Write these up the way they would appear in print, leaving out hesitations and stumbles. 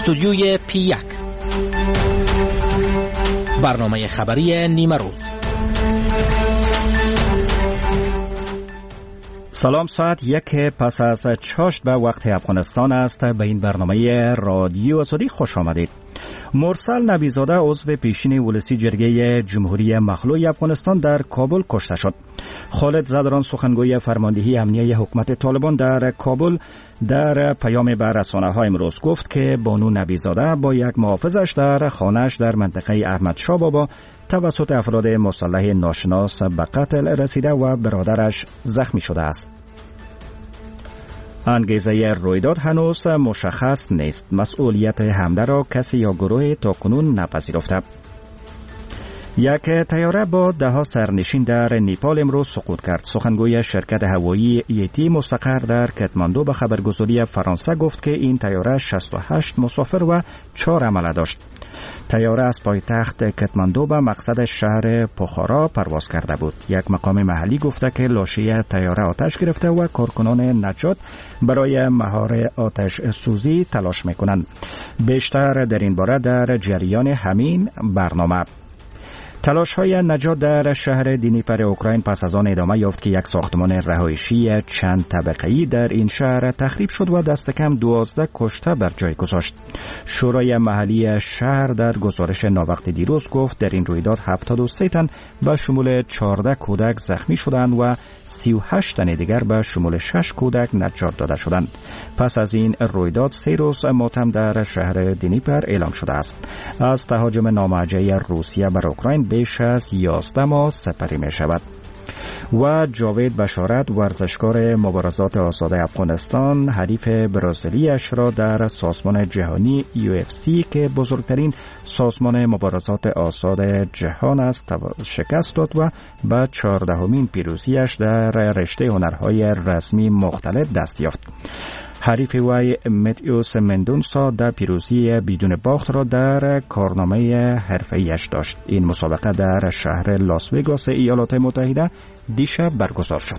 استودیوی P1 برنامه خبری نیمه روز. سلام، ساعت 1 پس از چاشت به وقت افغانستان است. به این برنامه رادیو آزادی خوش آمدید. مرسل نبیزاده عضو پیشین ولسی جرگه جمهوری مخلوع افغانستان در کابل کشته شد. خالد زدران سخنگوی فرماندهی امنیه حکومت طالبان در کابل در پیام به رسانه‌ها امروز گفت که بانو نبیزاده با یک محافظش در خانه‌اش در منطقه احمدشاه بابا توسط افراد مسلح ناشناس به قتل رسیده و برادرش زخمی شده است. انگیزه رویداد هنوز مشخص نیست. مسئولیت حمله را کسی یا گروه تاکنون نپذیرفته. یک طیاره با 10 سرنشین در نیپال امروز سقوط کرد. سخنگوی شرکت هوایی ایتی مستقر در کتماندو به خبرگزاری فرانسه گفت که این طیاره 68 مسافر و 4 حمله داشت. طیاره از پایتخت کتماندو به مقصد شهر پوخارا پرواز کرده بود. یک مقام محلی گفته که لاشه طیاره آتش گرفته و کارکنان نجات برای مهار آتش سوزی تلاش میکنند. بیشتر در این باره در جریان همین برنامه. تلاش‌های نجات در شهر دنیپر اوکراین پس از آن ادامه یافت که یک ساختمان رهایشی چند طبقه‌ای در این شهر تخریب شد و دست کم 12 کشته بر جای گذاشت. شورای محلی شهر در گزارش ناوقت دیروز گفت در این رویداد 73 تن به شمول 14 کودک زخمی شدند و 38 تن دیگر به شمول 6 کودک نجات داده شدند. پس از این رویداد 3 روز ماتم در شهر دنیپر اعلام شده است. از تهاجم نامرجعی روسیه بر اوکراین بیش از 11 ماه سپری می شود. و جاوید بشارت ورزشکار مبارزات آزاد افغانستان حریف برزیلیش را در سازمان جهانی UFC که بزرگترین سازمان مبارزات آزاد جهان است شکست داد و به 14مین پیروزیش در رشته هنرهای رسمی مختلف دست یافت. حریف وی متیوس مندونسا در پیروزی بدون باخت را در کارنامه حرفه‌ایش داشت. این مسابقه در شهر لاس وگاس ایالات متحده دیشب برگزار شد.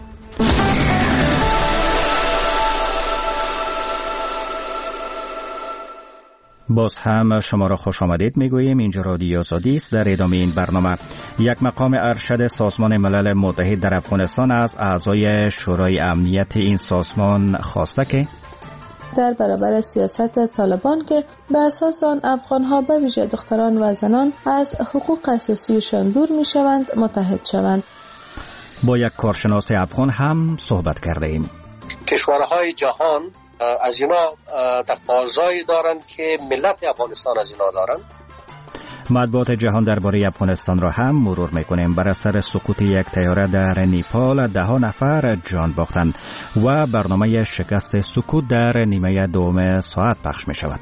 باز هم شما را خوش آمدید میگوییم. اینجا رادیو آزادی است. در ادامه این برنامه یک مقام ارشد سازمان ملل متحد در افغانستان از اعضای شورای امنیت این سازمان خواسته که در برابر سیاست طالبان که به اساس آن افغان‌ها به ویژه دختران و زنان از حقوق اساسیشان دور می‌شوند متحد شوند. با یک کارشناس افغان هم صحبت کرده ایم. کشورهای جهان از اینا تقاضایی دارند که ملت افغانستان از اینا دارند. مطبوعات جهان درباره افغانستان را هم مرور میکنیم. بر اثر سقوط یک طیاره در نیپال 10 نفر جان باختند و برنامه شکست سکوت در نیمه دوم ساعت پخش می شود.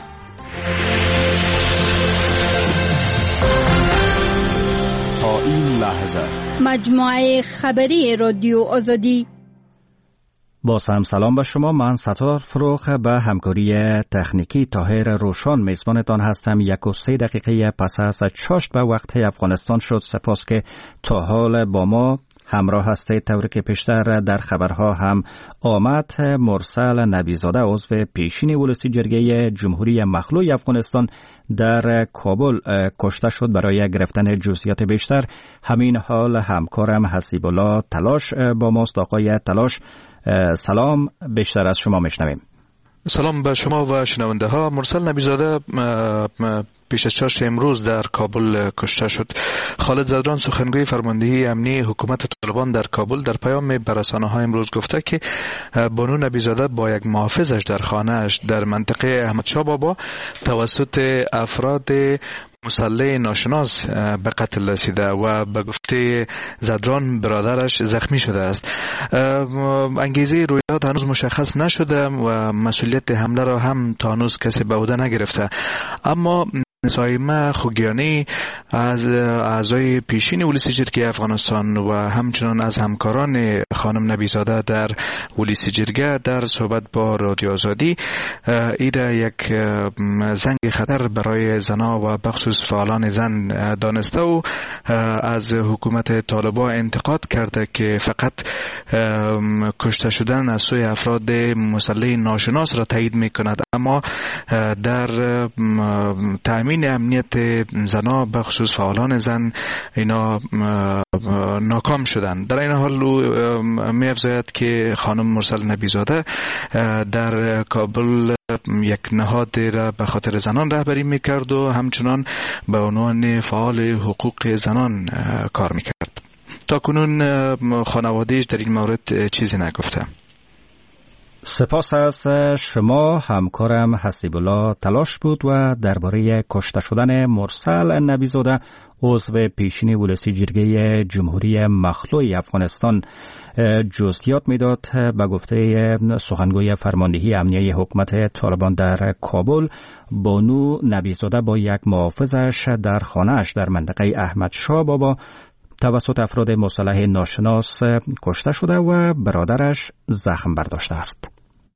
تا این لحظه مجموعه خبری رادیو آزادی. باز هم سلام به شما. من ستار فروخ به همکاری تکنیکی طاهر روشان میزبانتان هستم. 1:03 پس از چاشت به وقت افغانستان شد. سپاس که تا حال با ما همراه هستید. طوری که پیشتر در خبرها هم آمد، مرسل نبیزاده عضو پیشین ولسی جرگه جمهوری مخلوع افغانستان در کابل کشته شد. برای گرفتن جزئیات بیشتر همین حال همکارم حسیب الله تلاش با ماست. آقای تلاش سلام، بیشتر از شما میشنویم. سلام به شما و شنونده ها. مرسل نبیزاده پیش از چاشت امروز در کابل کشته شد. خالد زدران سخنگوی فرماندهی امنیه حکومت طالبان در کابل در پیام به رسانه‌ها امروز گفته که بانو نبیزاده با یک محافظش در خانه‌اش در منطقه احمدشاه بابا توسط افراد مسلح ناشناس به قتل رسیده و به گفته زدران برادرش زخمی شده است. انگیزه رویداد هنوز مشخص نشده و مسئولیت حمله را هم تا هنوز کسی به عهده نگرفته. اما سایمه خوگیانی از اعضای پیشین ولسی جرگه افغانستان و همچنان از همکاران خانم نبیزاده در ولسی جرگه در صحبت با رادیو آزادی ایره یک زنگ خطر برای زنها و بخصوص فعالان زن دانسته و از حکومت طالبان انتقاد کرده که فقط کشته شدن از سوی افراد مسلح ناشناس را تایید می کند، اما در تأمین امنیت زنها بخصوص فعالان زن اینا ناکام شدن. در این حال می افزاید که خانم مرسل نبیزاده در کابل یک نهاد را به خاطر زنان رهبری میکرد و همچنان به عنوان فعال حقوق زنان کار میکرد. تا کنون خانوادهش در این مورد چیزی نگفته. سپاس از شما. همکارم حسیب الله تلاش بود و درباره کشته شدن مرسل نبیزاده عضو پیشین ولسی جرگه جمهوری مخلوع افغانستان جزئیات میداد. به گفته سخنگوی فرماندهی امنیه حکومت طالبان در کابل، بانو نبیزاده با یک محافظش در خانه‌اش در منطقه احمد شاه بابا توسط افراد مسلح ناشناس کشته شده و برادرش زخم برداشته است.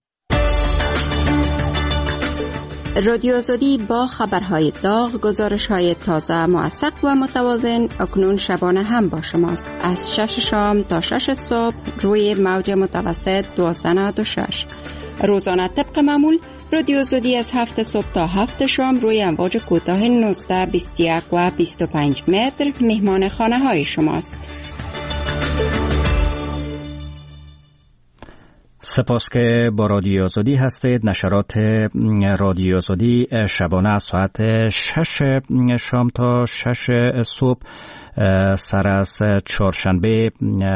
رادیو آزادی با خبرهای داغ، گزارش‌های تازه، موثق و متوازن اکنون شبانه هم با شماست. از 6 شام تا 6 صبح روی موج متوسط 1296. روزانه طبق معمول رادیو آزادی از 7 صبح تا 7 شام روی امواج کوتاه 19، 21 و 25 متر مهمان خانه های شماست. سپاس که با رادیو آزادی هستید. نشرات رادیو آزادی شبانه از ساعت 6 شام تا 6 صبح سر از چهارشنبه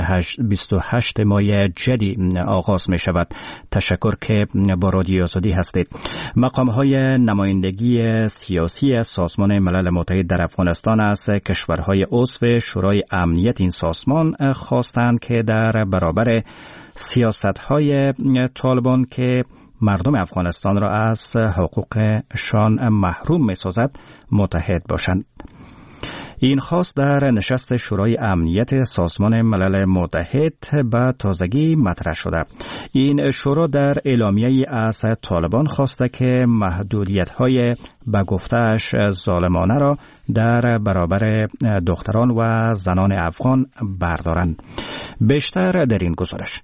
28 ماه جدی آغاز می شود. تشکر که با رادیو آزادی هستید. مقام‌های نمایندگی سیاسی سازمان ملل متحد در افغانستان از کشورهای عضو شورای امنیت این سازمان خواستند که در برابر سیاست‌های طالبان که مردم افغانستان را از حقوقشان محروم می‌سازد متحد باشند. این خواست در نشست شورای امنیت سازمان ملل متحد به تازگی مطرح شده. این شورا در اعلامیه‌ای از طالبان خواسته که محدودیت‌های به گفته‌اش ظالمانه را در برابر دختران و زنان افغان بردارند. بیشتر در این گزارش.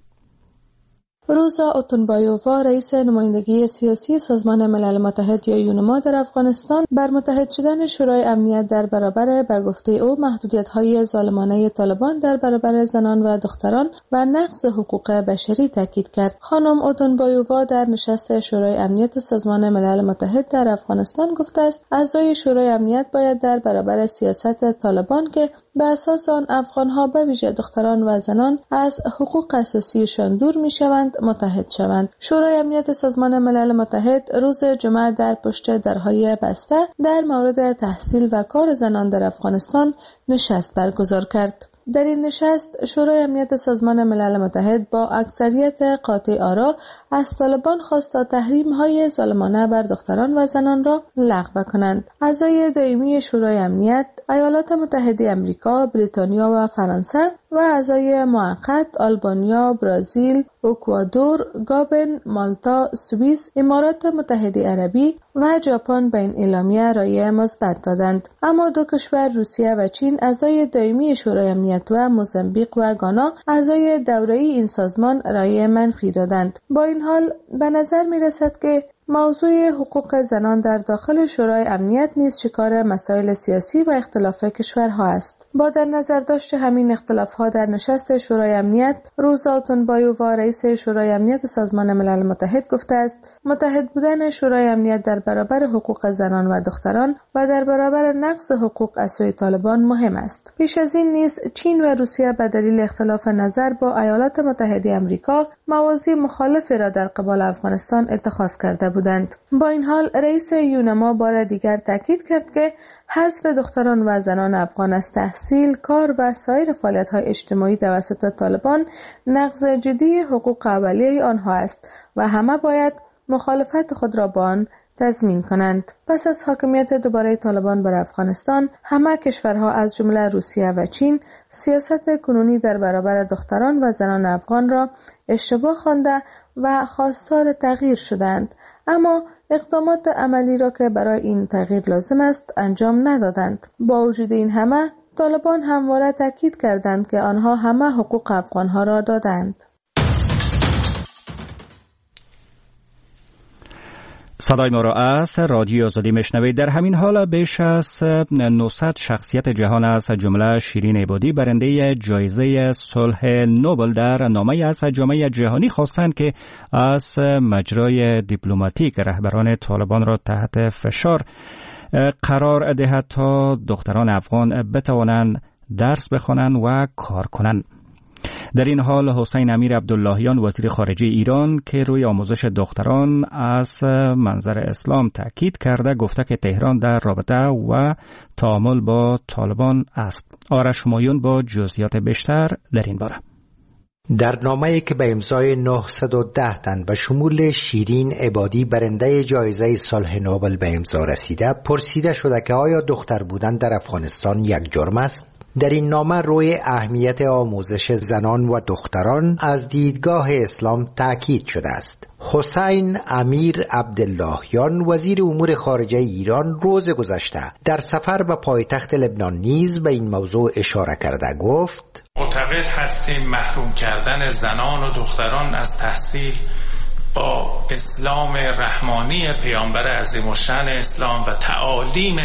روزا اوتونبایووا، رئیس نمایندگی سیاسی سازمان ملل متحد یا یونما در افغانستان، بر متحد شدن شورای امنیت در برابر به گفته او محدودیت‌های ظالمانه طالبان در برابر زنان و دختران و نقض حقوق بشری تاکید کرد. خانم اوتونبایووا در نشست شورای امنیت سازمان ملل متحد در افغانستان گفته است اعضای شورای امنیت باید در برابر سیاست طالبان که به اساس آن افغان‌ها به ویژه دختران و زنان از حقوق اساسیشان دور می‌شوند متحد شوند. شورای امنیت سازمان ملل متحد روز جمعه در پشت درهای بسته در مورد تحصیل و کار زنان در افغانستان نشست برگزار کرد. در این نشست شورای امنیت سازمان ملل متحد با اکثریت قاطع آرا از طالبان خواست تا تحریم‌های ظالمانه بر دختران و زنان را لغو کنند. اعضای دائمی شورای امنیت ایالات متحده آمریکا، بریتانیا و فرانسه و اعضای موقت آلبانیا، برزیل، اکوادور، گابن، مالتا، سوئیس، امارات متحده عربی و ژاپن به این اعلامیه رأی مثبت دادند. اما دو کشور روسیه و چین اعضای دائمی شورای امنیت و موزامبیق و گانا اعضای دوره‌ای این سازمان رأی منفی دادند. با این حال به نظر می‌رسد که موضوع حقوق زنان در داخل شورای امنیت نیز شکار مسائل سیاسی و اختلاف کشورها است. با در نظر داشت همین اختلاف‌ها در نشست شورای امنیت، روزا اوتونبایووا، رئیس شورای امنیت سازمان ملل متحد گفته است متحد بودن شورای امنیت در برابر حقوق زنان و دختران و در برابر نقض حقوق از سوی طالبان مهم است. پیش از این نیز چین و روسیه به دلیل اختلاف نظر با ایالات متحده آمریکا مواضع مخالفی را در قبال افغانستان اتخاذ کرده بودند. با این حال رئیس یونما بار دیگر تاکید کرد که حذف دختران و زنان افغان از تحصیل، کار و سایر فعالیت‌های اجتماعی توسط طالبان نقض جدی حقوق اولیه آنها است و همه باید مخالفت خود را با آن تضمین کنند. پس از حاکمیت دوباره طالبان بر افغانستان، همه کشورها از جمله روسیه و چین سیاست کنونی در برابر دختران و زنان افغان را اشتباه خوانده و خواستار تغییر شدند، اما اقدامات عملی را که برای این تغییر لازم است انجام ندادند. با وجود این همه، طالبان همواره تاکید کردند که آنها همه حقوق افغانها را دادند. صدای ما را از رادیو آزادی میشنوید. در همین حال بیش از 900 شخصیت جهان از جمله شیرین عبادی برنده جایزه صلح نوبل در نامه از جامعه جهانی خواستند که از مجرای دیپلماتیک رهبران طالبان را تحت فشار قرار دهد تا دختران افغان بتوانند درس بخوانند و کار کنند. در این حال حسین امیر عبداللهیان وزیر خارجه ایران که روی آموزش دختران از منظر اسلام تاکید کرده گفته که تهران در رابطه و تعامل با طالبان است. آرش همایون با جزئیات بیشتر در این باره. در نامه‌ای که به امضای 910 تن به شمول شیرین عبادی برنده جایزه صلح نوبل به امضا رسیده، پرسیده شده که آیا دختر بودن در افغانستان یک جرم است؟ در این نامه روی اهمیت آموزش زنان و دختران از دیدگاه اسلام تاکید شده است. حسین امیر عبداللهیان وزیر امور خارجه ایران روز گذشته در سفر به پایتخت لبنان نیز به این موضوع اشاره کرده گفت: معتقد هستیم محروم کردن زنان و دختران از تحصیل با اسلام رحمانی پیامبر عظیم‌الشأن اسلام و تعالیم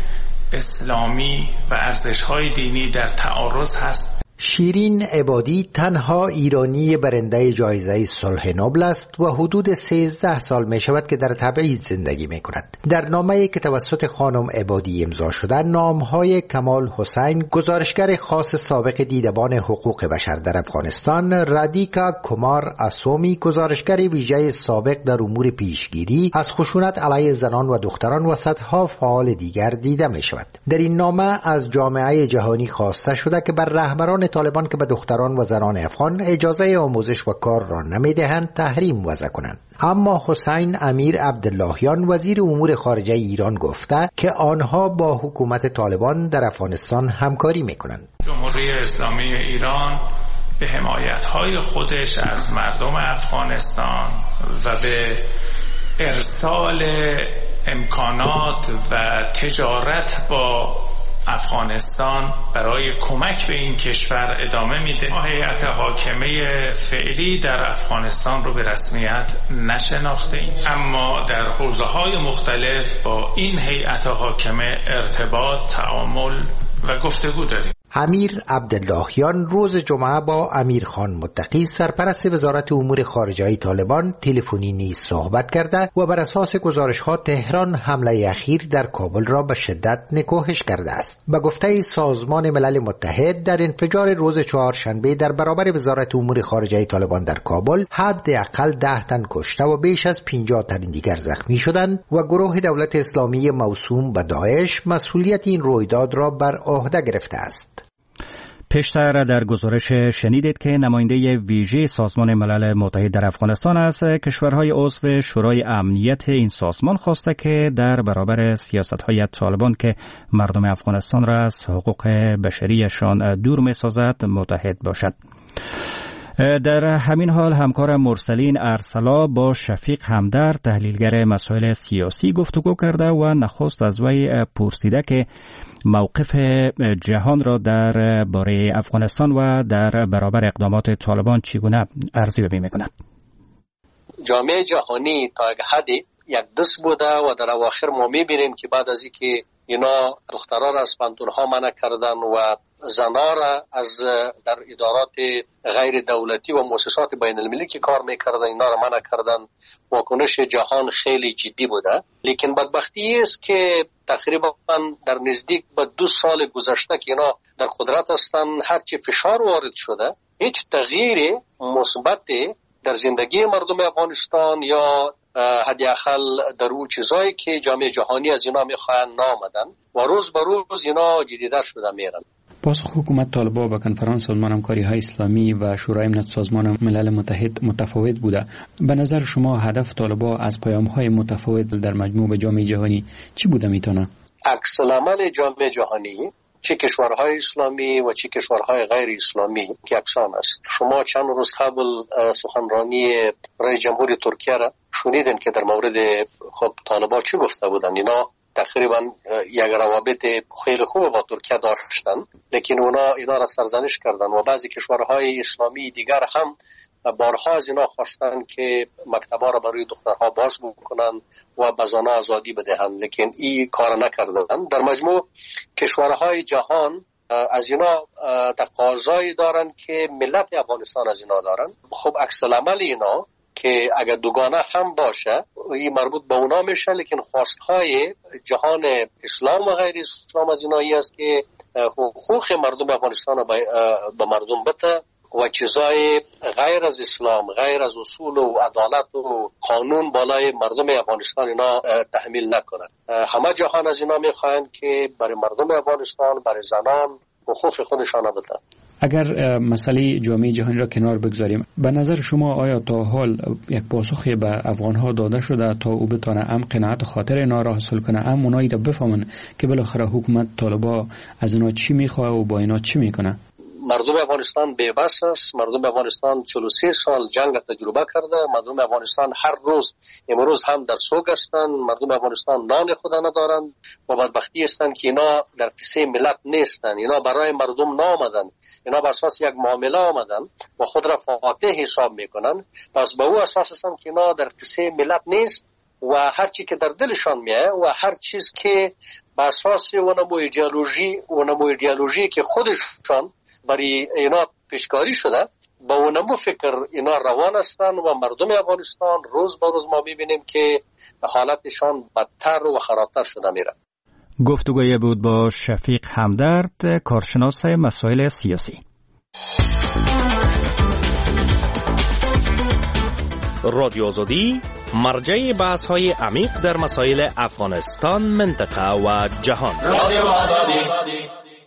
اسلامی و ارزش‌های دینی در تعارض هست. شیرین عبادی تنها ایرانی برنده جایزه صلح نوبل است و حدود 13 سال می شود که در تبعید زندگی می کند. در نامه‌ای که توسط خانم عبادی امضا شده، نامهای کمال حسین گزارشگر خاص سابق دیدبان حقوق بشر در افغانستان، رادیکا کمار اسومی گزارشگر ویژه سابق در امور پیشگیری از خشونت علیه زنان و دختران و صدها فعال دیگر دیده می شود. در این نامه از جامعه جهانی خواسته شده که بر رهبران طالبان که به دختران و زنان افغان اجازه آموزش و کار را نمیدهند تحریم وضع کنند. اما حسین امیر عبداللهیان وزیر امور خارجه ایران گفته که آنها با حکومت طالبان در افغانستان همکاری میکنند. جمهوری اسلامی ایران به حمایت‌های خودش از مردم افغانستان و به ارسال امکانات و تجارت با افغانستان برای کمک به این کشور ادامه میده. هیئت حاکمه فعلی در افغانستان رو به رسمیت نشناخته ایم، اما در حوزه‌های مختلف با این هیئت حاکمه ارتباط، تعامل و گفتگو داریم. امیر عبداللهیان روز جمعه با امیر خان متقی سرپرست وزارت امور خارجه طالبان تلفنی نیز صحبت کرده و بر اساس گزارش‌ها تهران حمله اخیر در کابل را به شدت نکوهش کرده است. به گفته سازمان ملل متحد در انفجار روز چهارشنبه در برابر وزارت امور خارجه طالبان در کابل حداقل 10 تن کشته و بیش از 50 تن دیگر زخمی شدند و گروه دولت اسلامی موسوم به داعش مسئولیت این رویداد را بر عهده گرفته است. پیشتر در گزارش شنیدید که نماینده ویژه سازمان ملل متحد در افغانستان از کشورهای عضو شورای امنیت این سازمان خواسته که در برابر سیاست‌های طالبان که مردم افغانستان را از حقوق بشریشان دور می‌سازد متحد باشد. در همین حال همکار مرسلین ارسلا با شفیق همدرد تحلیلگر مسائل سیاسی گفتگو کرده و نخست از وی پرسیده که موقف جهان را در باره افغانستان و در برابر اقدامات طالبان چگونه ارزیابی می‌کند. جامعه جهانی تا یک حدی یک دست بوده و در اواخر ما می‌بینیم که بعد از اینکه اینا دخترها را از پانتون‌ها منع کردن و زنها را از در ادارات غیر دولتی و مؤسسات بین المللی که کار میکردن اینا را منع کردن، واکنش جهان خیلی جدی بوده. لیکن بدبختی است که تقریبا در نزدیک به 2 سال گذشته که اینا در قدرت هستن، هرچی فشار وارد شده هیچ تغییر مثبت در زندگی مردم افغانستان یا حداقل در اون چیزایی که جامعه جهانی از اینا میخواهند نامدن و روز به روز اینا جدیدتر شده میرن. پاسخ حکومت طالبان به کنفرانس سازمان همکاری‌های اسلامی و شورای امنیت سازمان ملل متحد متفاوت بوده. به نظر شما هدف طالبان از پیام‌های متفاوت در مجموع به جامعه جهانی چی بوده میتونه؟ عکس العمل جامعه جهانی، چه کشورهای اسلامی و چه کشورهای غیر اسلامی که یکسان است. شما چند روز قبل سخنرانی رئیس جمهور ترکیه را شنیدین که در مورد طالبان چی گفته بودن. اینا تقریبا یک روابط خیلی خوب با ترکیه داشتن، لیکن اینا را سرزنش کردن و بعضی کشورهای اسلامی دیگر هم بارها از اینا خواستن که مکتبا را برای دخترها باز بکنن و به زنها آزادی بدهند، لیکن این کار نکردن. در مجموع کشورهای جهان از اینا تقاضایی دارن که ملت افغانستان از اینا دارن. خب عکس العمل اینا که اگر دوگانه هم باشه این مربوط به اونا میشه، لیکن خواستهای جهان اسلام و غیر اسلام از اینایی است که حقوق مردم افغانستان به مردم بده و چیزای غیر از اسلام، غیر از اصول و عدالت و قانون بالای مردم افغانستان اینا تحمیل نکنند. همه جهان از اینا میخواهند که برای مردم افغانستان، برای زنان حقوق خودشان بدن. اگر مسئله جامعه جهانی را کنار بگذاریم، به نظر شما آیا تا حال یک پاسخی به افغانها داده شده تا او بتونه قناعت خاطر اینا را حاصل کنه، اونایی را بفهمن که بالاخره حکومت طالبان از اینا چی میخواه و با اینا چی میکنه؟ مردم افغانستان بی‌بس است. مردم افغانستان 43 سال جنگ تجربه کرده. مردم افغانستان هر روز امروز هم در سوگ هستند. مردم افغانستان نان خود ندارند و بدبختی هستند که اینا در پیسه ملت نیستند. اینا برای مردم نآمدند. اینا بر اساس یک معامله آمدند و خود را فاتح حساب میکنند. پس به او اساس هستند که اینا در پیسه ملت نیست و هر چی که در دلشان میاد و هر چیز که بر اساس اونمو ایدئولوژی که خودشان برای اینا پیشکاری شده با اونمو فکر اینا روان هستن و مردم افغانستان روز به روز ما میبینیم که حالتشان بدتر و خرابتر شده میره. گفتگوی بود با شفیق همدرد، کارشناس مسائل سیاسی. رادیو آزادی مرجع بحث‌های عمیق در مسائل افغانستان، منطقه و جهان. رادیو آزادی.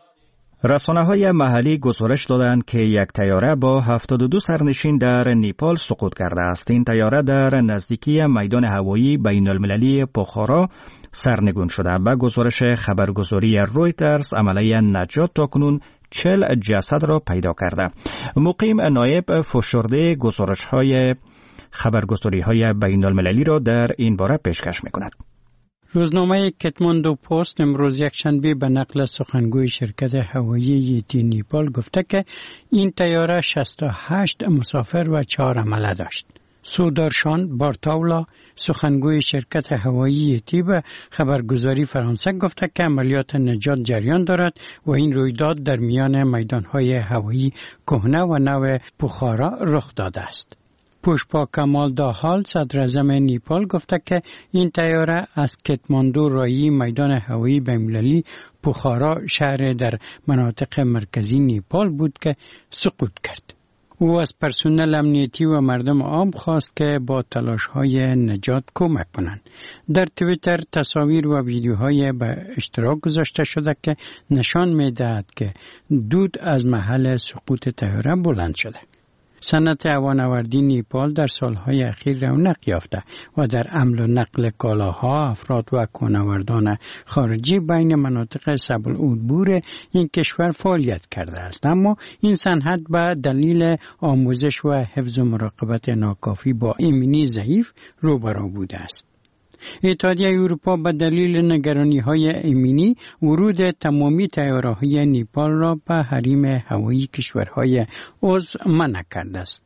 رسانه‌های محلی گزارش دادند که یک طیاره با 72 سرنشین در نیپال سقوط کرده است. این طیاره در نزدیکی میدان هوایی بین‌المللی پوخارا سرنگون شده. به گزارش خبرگزاری رویترز، عملیه نجات تاکنون 40 جسد را پیدا کرده. مقیم نایب فشرده گزارش‌های خبرگزاری‌های بین‌المللی را در این باره پیشکش می‌کند. روزنامه کتماندو پست امروز یکشنبه به نقل سخنگوی شرکت هوایی یتی نیپال گفته که این طیاره 68 مسافر و 4 عمله داشت. سودارشان بارتاولا سخنگوی شرکت هوایی یتی به خبرگزاری فرانسه گفته که عملیات نجات جریان دارد و این رویداد در میان میدانهای هوایی کهنه و نو پوخارا رخ داده است. پوشپا کمال داحال صدر اعظم نیپال گفته که این طیاره از کتماندو رایی میدان هوایی بین‌المللی پوخارا شهر در مناطق مرکزی نیپال بود که سقوط کرد. او از پرسنل امنیتی و مردم عام خواست که با تلاش‌های نجات کمک کنند. در توییتر تصاویر و ویدیوهای به اشتراک گذاشته شده که نشان می‌دهد که دود از محل سقوط طیاره بلند شده. صنعت هوانوردی نیپال در سالهای اخیر رونق یافته و در حمل و نقل کالاها، افراد و کوهنوردان خارجی بین مناطق سبل‌العبور این کشور فعالیت کرده است. اما این صنعت به دلیل آموزش و حفظ و مراقبت ناکافی با ایمنی ضعیف روبرو بوده است. اتحادیه اروپا به دلیل نگرانی‌های ایمنی ورود تمامی طیاره‌های نیپال را به حریم هوایی کشورهای عضو منع کرده است.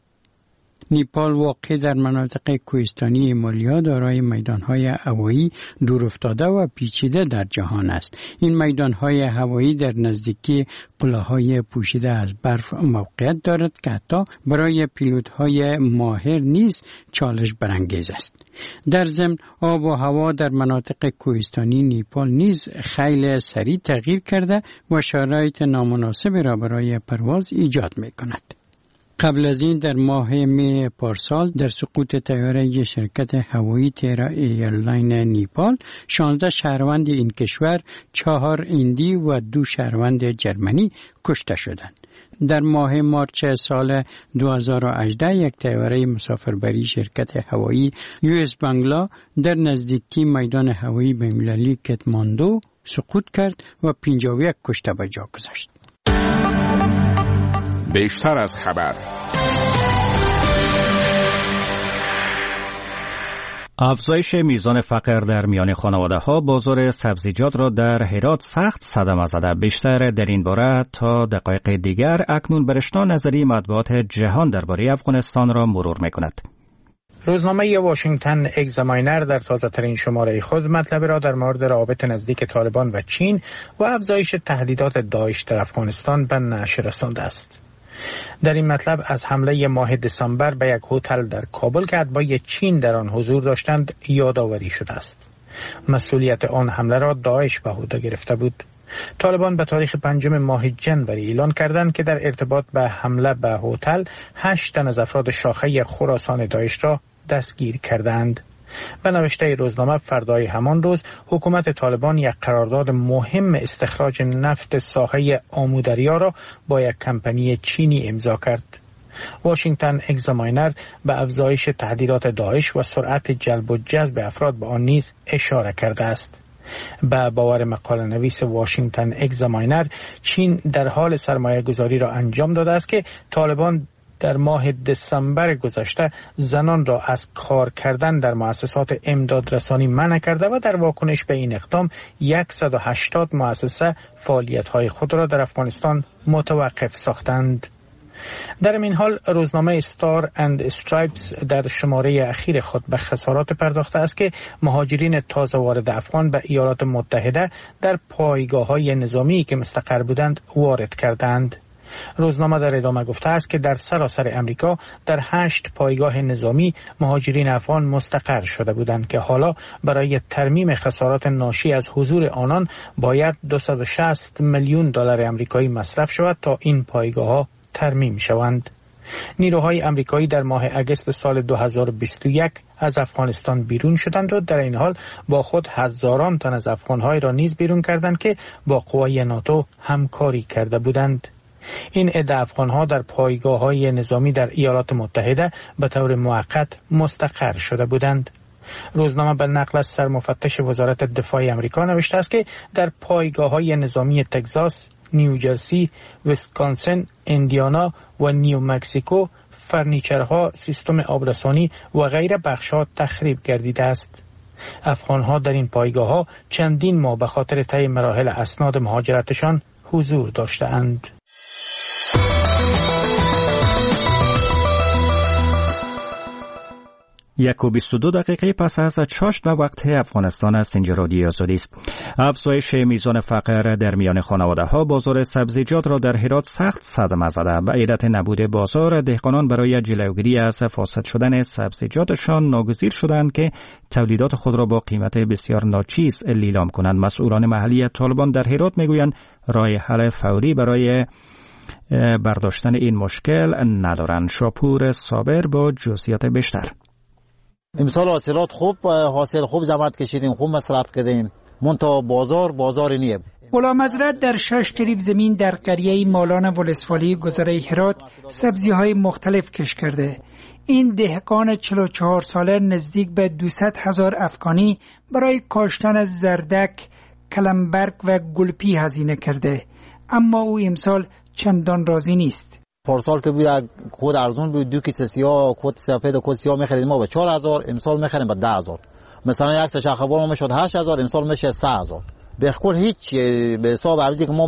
نیپال واقع در مناطق کوهستانی هیمالیا دارای میدانهای هوایی دورافتاده و پیچیده در جهان است. این میدانهای هوایی در نزدیکی قله‌های پوشیده از برف موقعیت دارد که حتی برای پیلوت‌های ماهر نیز چالش برانگیز است. در ضمن آب و هوا در مناطق کوهستانی نیپال نیز خیلی سریع تغییر کرده و شرایط نامناسبی را برای پرواز ایجاد می‌کند. قبل از این در ماه می پارسال در سقوط طیاره شرکت هوایی تیرا ایرلاین نیپال 16 شهروند این کشور، 4 هندی و 2 شهروند جرمنی کشته شدند. در ماه مارچ سال 2018 یک طیاره مسافربری شرکت هوایی US بنگلا در نزدیکی میدان هوایی بین‌المللی کتماندو سقوط کرد و 51 کشته به جا گذاشت. بیشتر از خبر. افزایش میزان فقر در میان خانواده‌ها بازار سبزیجات را در هرات سخت صدمه زده. بیشتر در این باره تا دقایق دیگر اکنون برشنا نظری مطبوعات جهان درباره افغانستان را مرور می‌کند. روزنامه واشنگتن اگزاماینر در تازه‌ترین شماره خود مطلب را در مورد روابط نزدیک طالبان و چین و افزایش تهدیدات داعش در افغانستان به نشر رسانده است. در این مطلب از حمله ماه دسامبر به یک هتل در کابل که اتباع چین در آن حضور داشتند یادآوری شده است. مسئولیت آن حمله را داعش به عهده گرفته بود. طالبان به تاریخ 5 ماه جنوری اعلان کردند که در ارتباط به حمله به هتل 8 تن از افراد شاخه خراسان داعش را دستگیر کردند. به نوشته روزنامه فردای همان روز حکومت طالبان یک قرارداد مهم استخراج نفت ساحه آمودریا را با یک کمپانی چینی امضا کرد. واشنگتن اگزاماینر به افزایش تهدیدات داعش و سرعت جلب و جذب افراد به آن نیز اشاره کرده است. به باور مقاله نویس واشنگتن اگزاماینر، چین در حال سرمایه گذاری را انجام داده است که طالبان در ماه دسامبر گذشته زنان را از کار کردن در مؤسسات امدادرسانی منع کرده و در واکنش به این اقدام 180 مؤسسه فعالیت‌های خود را در افغانستان متوقف ساختند. در این حال روزنامه ستار اند استرایپس در شماره اخیر خود به خسارات پرداخته است که مهاجرین تازه وارد افغان به ایالات متحده در پایگاه‌های نظامی که مستقر بودند وارد کردند. روزنامه در ادامه گفته است که در سراسر امریکا در 8 پایگاه نظامی مهاجرین افغان مستقر شده بودند که حالا برای ترمیم خسارات ناشی از حضور آنان باید 260 میلیون دلار آمریکایی مصرف شود تا این پایگاه‌ها ترمیم شوند. نیروهای آمریکایی در ماه اگست سال 2021 از افغانستان بیرون شدند و در این حال با خود هزاران تن از افغان‌های را نیز بیرون کردند که با قوای ناتو همکاری کرده بودند. این عده افغان‌ها در پایگاه‌های نظامی در ایالات متحده به طور موقت مستقر شده بودند. روزنامه به نقل از سرمفتش وزارت دفاع آمریکا نوشته است که در پایگاه‌های نظامی تگزاس، نیوجرسی، ویسکانسن، ایندیانا و نیو مکزیکو فرنیچرها، سیستم آبرسانی و غیره بخش‌ها تخریب گردیده است. افغان‌ها در این پایگاه‌ها چندین ماه به خاطر طی مراحل اسناد مهاجرتشان حضور داشته‌اند. 1:22 پس از چاشت و وقت افغانستان است. اینجا رادیو آزادی است. افزایش میزان فقر در میان خانواده‌ها بازار سبزیجات را در هرات سخت صدمه زده. به علت نبود بازار، دهقانان برای جلوگیری از فاسد شدن سبزیجاتشان ناگزیر شدند که تولیدات خود را با قیمت بسیار ناچیز لیلام کنند. مسئولان محلی طالبان در هرات میگویند راه حل فوری برای برداشتن این مشکل ندارند. شاپور صابر با جزئیات بیشتر. امسال حاصلات خوب، حاصل خوب زحمت کشیدیم، خوب مصرف کردیم، منتها بازار نیه. غلام حضرت در 6 تریب زمین در قریه مالان ولسوالی گذره هرات سبزی‌های مختلف کش کرده. این دهقان 44 ساله نزدیک به 200,000 افغانی برای کاشتن زردک، کلمبرگ و گلپی هزینه کرده، اما او امسال چندان راضی نیست. پارسال که بود کود ارزون بود، 2 کیسه سیاه کود سفید و کود سیاه می‌خرید ما به 4,000، امسال می‌خریم به 10,000. مثلا یک سه خبر ما میشد 8,000، امسال میشه 3,000. به کل هیچ به حساب ارزی که ما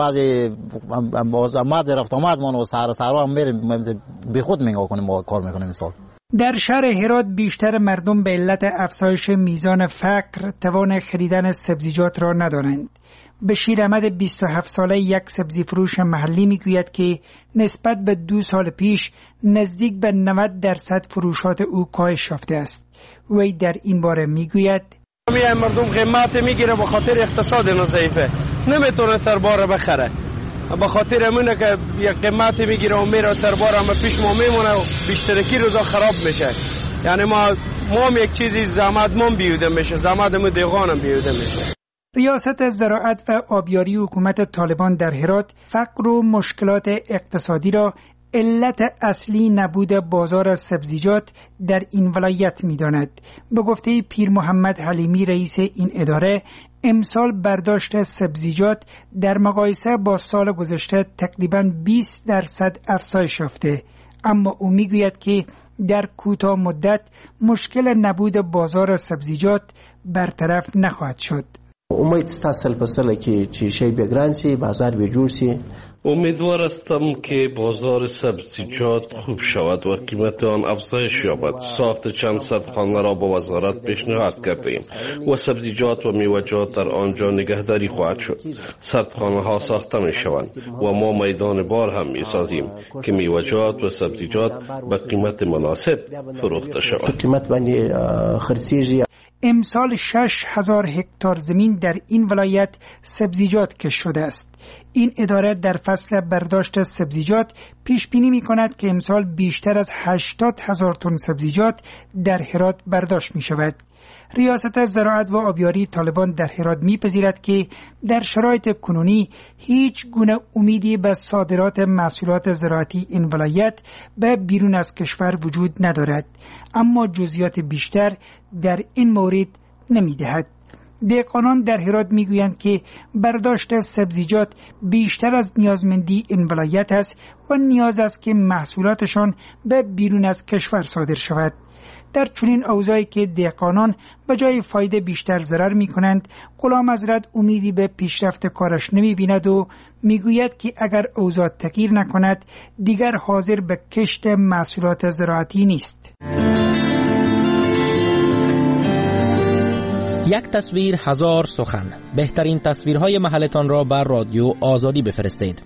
بعضی رفت آمد ما و سهرا هم میریم به خود نگاه کنیم، ما کار میکنیم امسال. در شهر هرات بیشتر مردم به علت افزایش میزان فقر توان خریدن سبزیجات را ندارند. بشیر احمد 27 ساله یک سبزی فروش محلی میگوید که نسبت به 2 سال پیش نزدیک به 90% فروشات او کاهش یافته است. وی در این باره میگوید مردم قیمت میگیره به خاطر اقتصاد ضعیفه، نمیتونه تر باره بخره. به خاطر همونه که یک قیمت میگیره و میره سربار هم پیش ما میمونه و بیشترکی روزا خراب میشه. یعنی ما هم یک چیزی زحمت ما بیوده میشه، زحمت ما دیغان هم بیوده میشه. ریاست زراعت و آبیاری حکومت طالبان در هرات فقر و مشکلات اقتصادی را علت اصلی نبود بازار سبزیجات در این ولایت می‌داند. به گفته پیر محمد حلیمی رئیس این اداره، امسال برداشت سبزیجات در مقایسه با سال گذشته تقریباً 20% افزایش یافته، اما او میگوید که در کوتاه مدت مشکل نبود بازار سبزیجات برطرف نخواهد شد. امید است سال به سال که چیزی بگران سی، بازار بجور سی. امیدوار هستم که بازار سبزیجات خوب شود و قیمت آن افزایش یابد. ساخت چند صد خانه را با وزارت پیشنهاد کردیم و سبزیجات و میوه‌جات در آنجا نگهداری خواهد شد. صدخانه ها ساخته می شوند و ما میدان بار هم می سازیم که میوه‌جات و سبزیجات به قیمت مناسب فروخته شود. قیمت بنی خرسیجی. امسال 6,000 هکتار زمین در این ولایت سبزیجات کشت شده است. این اداره در فصل برداشت سبزیجات پیش بینی می کند که امسال بیشتر از 80,000 تن سبزیجات در هرات برداشت می شود. ریاست زراعت و آبیاری طالبان در هرات می‌پذیرد که در شرایط کنونی هیچ گونه امیدی به صادرات محصولات زراعتی این ولایت به بیرون از کشور وجود ندارد، اما جزئیات بیشتر در این مورد نمی‌دهد. دهقانان در هرات میگویند که برداشت سبزیجات بیشتر از نیازمندی این ولایت است و نیاز است که محصولاتشان به بیرون از کشور صادر شود. در چنین اوضاعی که دهقانان به جای فایده بیشتر ضرر می کنند، غلام حضرت امیدی به پیشرفت کارش نمی بیند و می گوید که اگر اوضاع تغییر نکند دیگر حاضر به کشت محصولات زراعتی نیست. یک تصویر هزار سخن. بهترین تصویرهای محلتان را بر رادیو آزادی بفرستید.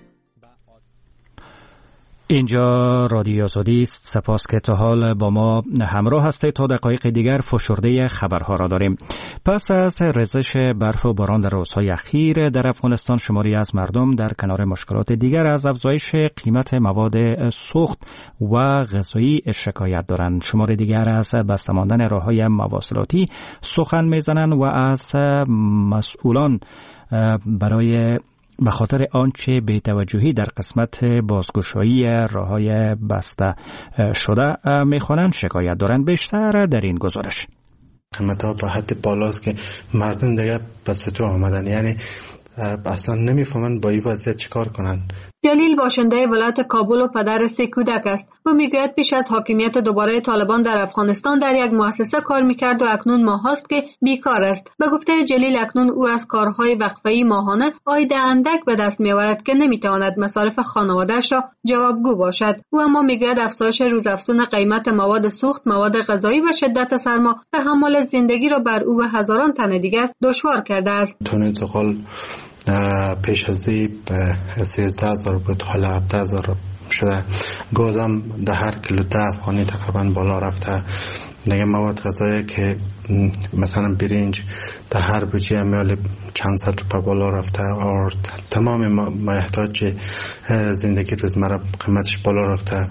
اینجا رادیو آزادی است. سپاس که تا حال با ما همراه هستید. تا دقایق دیگر فشرده خبرها را داریم. پس از ریزش برف و باران در روزهای اخیر در افغانستان، شماری از مردم در کنار مشکلات دیگر از افزایش قیمت مواد سوخت و غذایی شکایت دارند. شماری دیگر از بسته ماندن راههای مواصلاتی سخن میزنند و از مسئولان برای به خاطر آنچه بی‌توجهی در قسمت بازگشایی راه‌های بسته شده می‌خوانند شکایت دارند. بیشتر در این گزارش. قیمت‌ها به حد بالاست که مردم دیگه پس تو آمدن، یعنی اصلا نمی‌فهمن با این وضعیت چیکار کنن. جلیل باشنده ولایت کابل و پدر 3 کودک است. او میگوید پیش از حاکمیت دوباره طالبان در افغانستان در یک مؤسسه کار میکرد و اکنون ماهاست که بیکار است. به گفته جلیل اکنون او از کارهای وقفه‌ای ماهانه عاید اندک به دست میآورد که نمیتواند مصارف خانواده‌اش را جوابگو باشد. او اما میگوید افزایش روزافزون قیمت مواد سوخت، مواد غذایی و شدت سرما تحمل زندگی را بر او و هزاران تن دیگر دشوار کرده است. تون انتقال پیش از این 13,000 بود، حالا 17,000 شده. گازم در هر کیلو 10 افغانی تقریبا بالا رفته. دیگه مواد غذایی که مثلا برنج در هر بوجه میال چند صد روپیه بالا رفته و تمام محتاج زندگی روزمره قیمتش بالا رفته.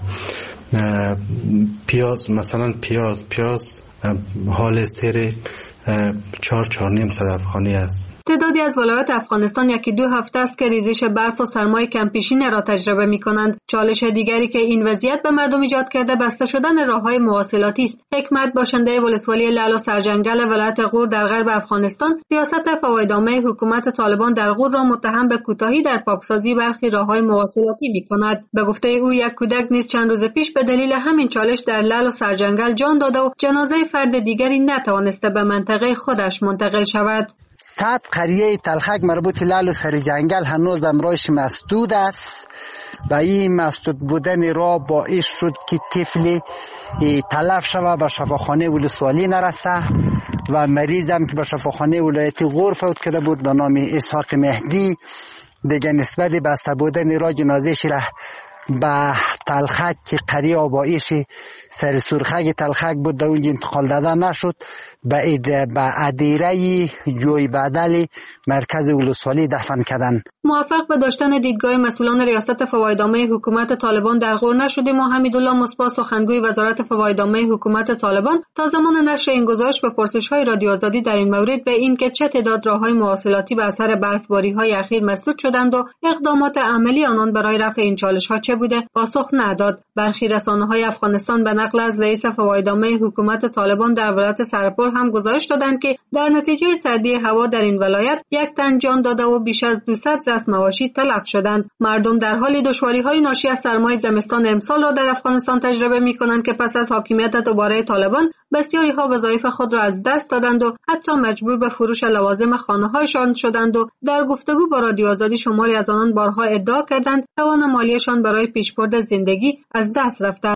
پیاز مثلا پیاز حال سیر 4.5 صد افغانی است. تعدادی از ولایات افغانستان 1-2 هفته است که ریزش برف و سرمای کمپیشین را تجربه می کنند. چالش دیگری که این وضعیت به مردم ایجاد کرده بسته شدن راههای مواصلاتی است. حکمت باشنده ولسوالی لعل و سرجنگل ولایت غور در غرب افغانستان، ریاست فوایدنامه حکومت طالبان در غور را متهم به کوتاهی در پاکسازی برخی راههای مواصلاتی می کند. به گفته او یک کودک نیز چند روز پیش به دلیل همین چالش در لعل و سرجنگل جان داده و جنازه فرد دیگری نتوانسته به منطقه خودش منتقل شود. 100 قریه تلخک مربوط لعل و سرجنگل هنوز امرایش مسدود است و این مسدود بودن را باعث شد که طفلی تلف شود و شفاخانه ولسوالی نرسه و مریض هم که به شفاخانه ولایتی غور فوت کرده بود به نام اسحاق مهدی دیگه نسبت بسته بودن را جنازه‌اش را به تلخک قریه آبایش سر سرخک تلخک بود در اونجا انتقال داده نشد به ادیره جوی بدل مرکز ولسوالی دفن کردن. موفق به داشتن دیدگاه مسئولان ریاست فوایدنامه حکومت طالبان در غور نشدیم و حمیدالله مصباح سخنگوی وزارت فوایدنامه حکومت طالبان تا زمان نشر این گزارش به پرسش‌های رادیو آزادی در این مورد به این که چه تعداد راه‌های مواصلاتی به اثر برفباری‌های اخیر مسدود شدند و اقدامات عملی آنان برای رفع این چالش‌ها چه بوده پاسخ نداد. برخی رسانه‌های افغانستان به نقل از رئیس فوایدنامه حکومت طالبان در ولایت سرپل هم گزارش دادند که در نتیجه سردی هوا در این ولایت 1 تن جان داده و بیش از 200 رأس مواشی تلف شدند. مردم در حال دشواری‌های ناشی از سرمای زمستان امسال را در افغانستان تجربه می‌کنند که پس از حاکمیت دوباره طالبان بسیاری‌ها وظایف خود را از دست دادند و حتی مجبور به فروش لوازم خانه‌هایشان شدند و در گفتگو با رادیو آزادی شماری از آنان بارها ادعا کردند توان مالیشان برای پیشبرد زندگی از دست رفته.